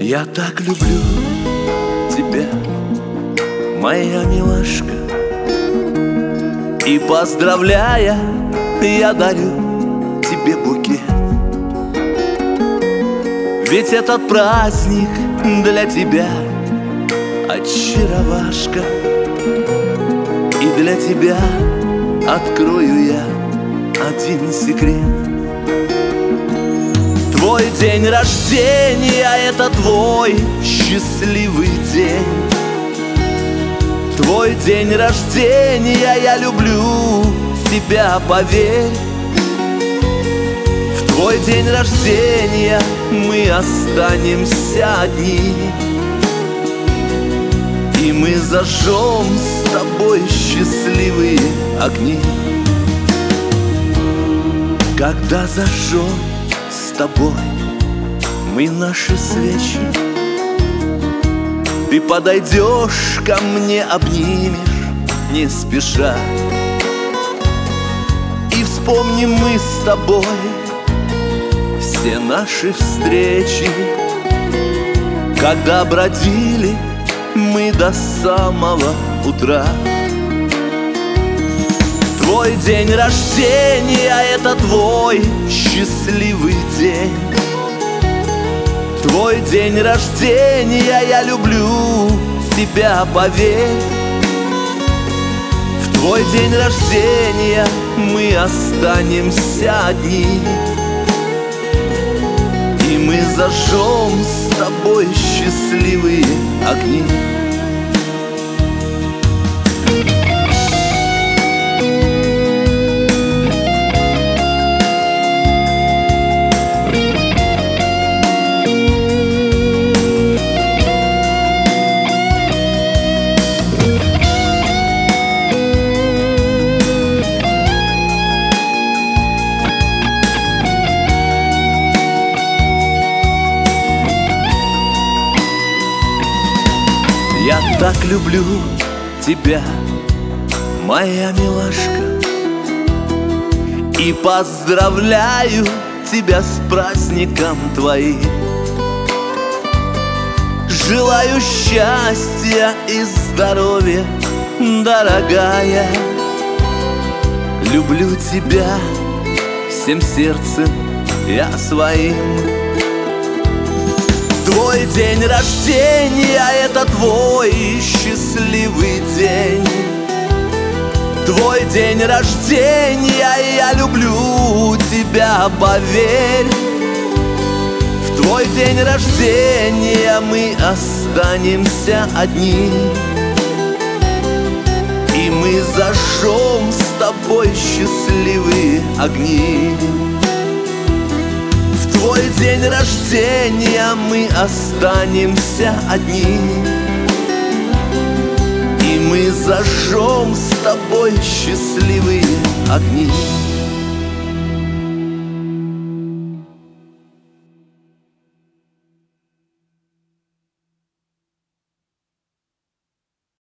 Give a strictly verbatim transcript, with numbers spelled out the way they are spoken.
Я так люблю тебя, моя милашка, и поздравляя, я дарю тебе букет. Ведь этот праздник для тебя очаровашка, и для тебя открою я один секрет. Твой день рождения — это твой счастливый день. Твой день рождения, я люблю тебя, поверь. В твой день рождения мы останемся одни, и мы зажжем с тобой счастливые огни. Когда зажжем с тобой мы наши свечи, ты подойдешь ко мне, обнимешь не спеша, и вспомним мы с тобой все наши встречи, когда бродили мы до самого утра. Твой день рождения — это твой счастливый день. Твой день рождения, я люблю тебя, поверь. В твой день рождения мы останемся одни, и мы зажжем с тобой счастливые огни. Я так люблю тебя, моя милашка, и поздравляю тебя с праздником твоим. Желаю счастья и здоровья, дорогая. Люблю тебя всем сердцем я своим. Твой день рождения — это твой счастливый день. Твой день рождения, я люблю тебя, поверь. В твой день рождения мы останемся одни, и мы зажжем с тобой счастливые огни. В твой день рождения мы останемся одни, и мы зажжем с тобой счастливые огни.